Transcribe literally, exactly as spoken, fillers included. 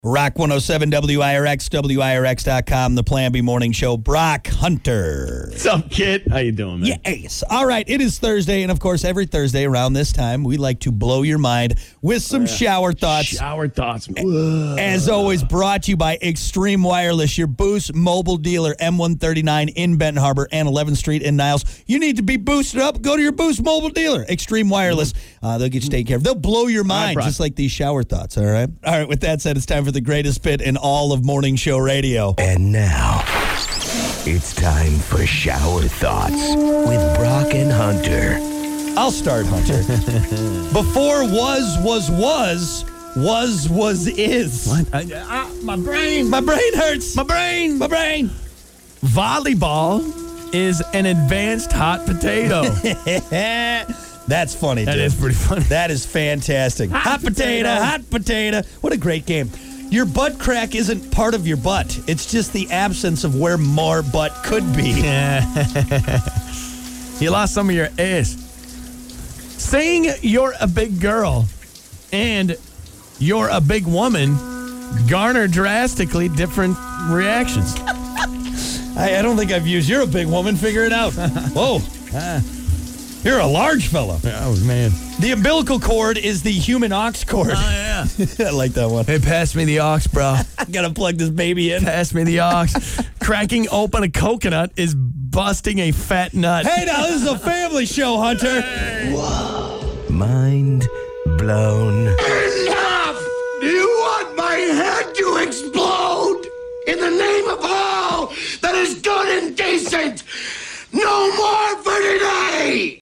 Rock one oh seven W I R X, W I R X dot com, the Plan B Morning Show. Brock Hunter. What's up, kid? How you doing, man? Yes. All right, it is Thursday, and of course, every Thursday around this time, we like to blow your mind with some Oh, yeah. shower thoughts. Shower thoughts. man. As always, brought to you by Extreme Wireless, your Boost mobile dealer, M one thirty-nine in Benton Harbor and eleventh Street in Niles. You need to be boosted up, go to your Boost mobile dealer, Extreme Wireless. Uh, they'll get you taken care of. They'll blow your mind, Brock. just like these shower thoughts, all right? All right, with that said, it's time for the greatest bit in all of morning show radio. And now, it's time for Shower Thoughts with Brock and Hunter. I'll start, Hunter. Before was, was, was, was, was, is. What? I, I, my brain. My brain hurts. My brain. My brain. Volleyball is an advanced hot potato. That's funny, That dude. is pretty funny. That is fantastic. Hot, Hot potato, potato. hot potato. What a great game. Your butt crack isn't part of your butt. It's just the absence of where more butt could be. You lost some of your ass. Saying you're a big girl and you're a big woman garner drastically different reactions. I, I don't think I've used you're a big woman. Figure it out. Whoa. You're a large fella. Oh, man. The umbilical cord is the human ox cord. Oh, yeah. I like that one. Hey, pass me the ox, bro. I gotta plug this baby in. Pass me the ox. Cracking open a coconut is busting a fat nut. Hey, now this is a family show, Hunter. Mind blown. Enough! Do you want my head to explode? In the name of all that is good and decent, no more for today!